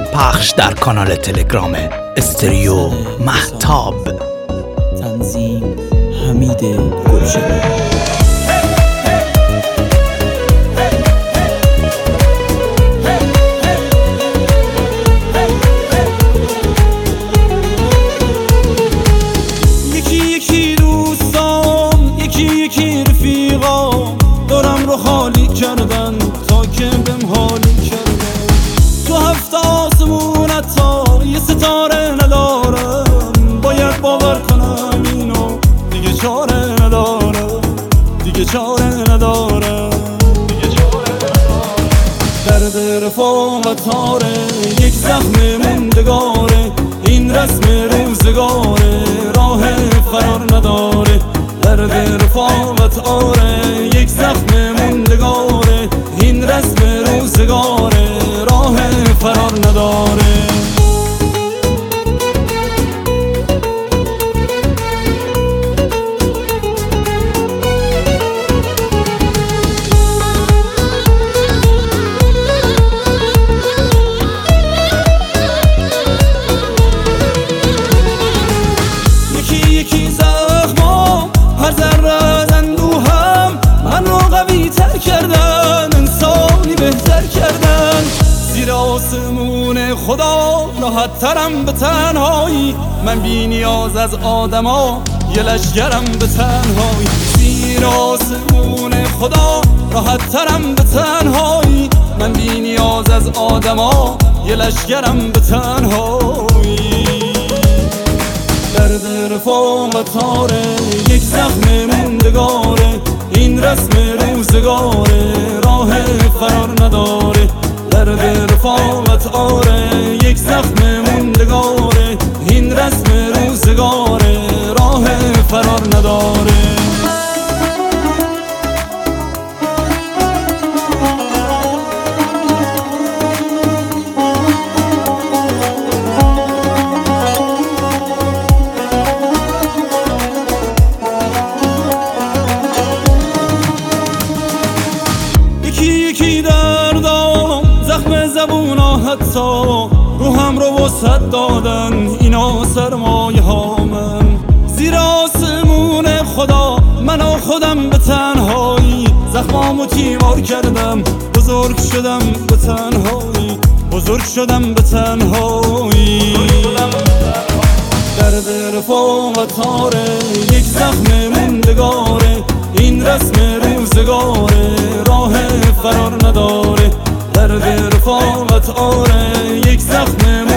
پخش در کانال تلگرام استریو مهتاب. تنظیم حمید گلشن. یکی دوستان، یکی رفیقان دارم رو خالی کردن تا که بهم حالی کردن. تو هفت آسمون حتی یه ستاره ندارم، باید باور کنم اینو دیگه چاره ندارم، دیگه چاره ندارم. درد رفاقت هاره یک زخم موندگاره، این رسم روزگاره راه فرار نداره. درد رفاقت آره یک زخم موندگاره، این رسم روزگاره راه فرار نداره. یکی زخما هر ذره از اندوهم من رو قوی تر کردن، انسانی بهتر کردن. زیر آسمون خدا راحت ترم به تنهایی، من بی نیاز از آدما یه لشگرم به تنهایی. زیر آسمون خدا راحت ترم به تنهایی، من بی نیاز از آدما یه لشگرم به تنهایی. درد رفاقت هاره یک زخم موندگاره، این رسم روزگاره راه فرار نداره. درد رفاقت آره یک زخم موندگاره، این رسم روزگاره راه فرار نداره. یکی دردام زخم زبونا حتی رو هم رو وسط دادن، اینا سرمایه ها من. زیر آسمون خدا من و خودم به تنهایی، زخمامو تیمار کردم بزرگ شدم به تنهایی، بزرگ شدم به تنهایی. درد رفاقت هاره یک زخم موندگاره، این رسم روزگاره راه فرار نداره. درد رفاقت آره یک زخم